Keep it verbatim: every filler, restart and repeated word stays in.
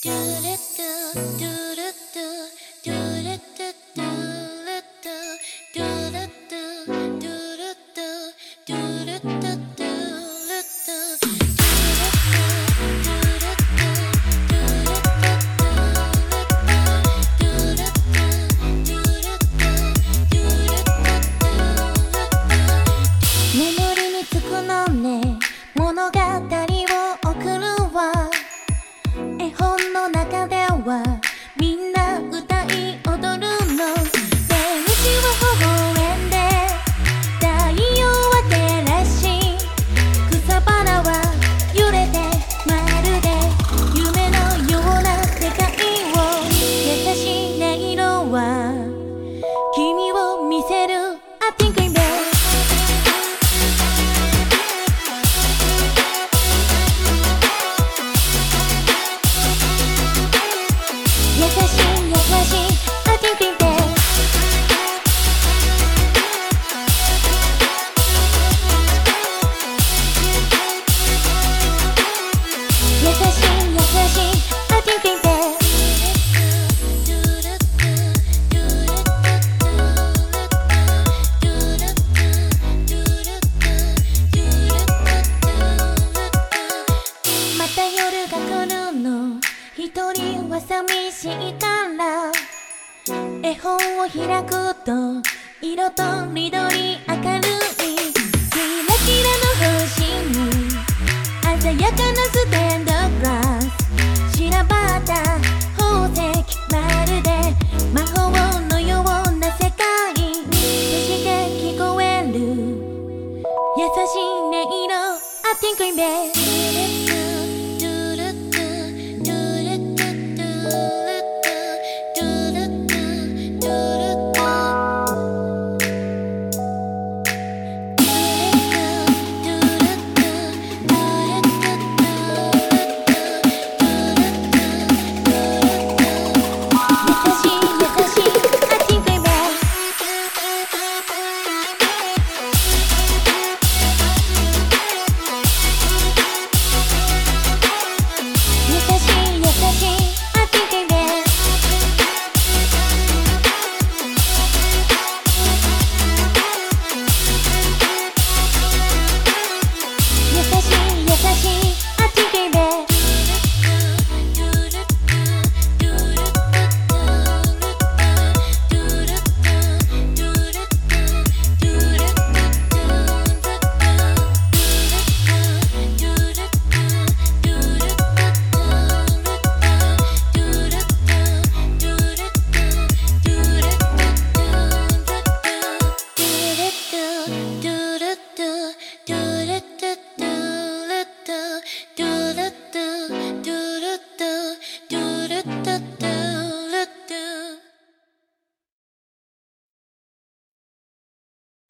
みんな歌い踊るの。電子は微笑んで太陽は照らし、草花は揺れてまるで夢のような世界を、優しい音色は君を見せる I think I'm bad。優しい優しい I think I'm bad。 優しい優しい I think I'm bad。 また夜が来るの、一人は寂しいから絵本を開くと色とりどり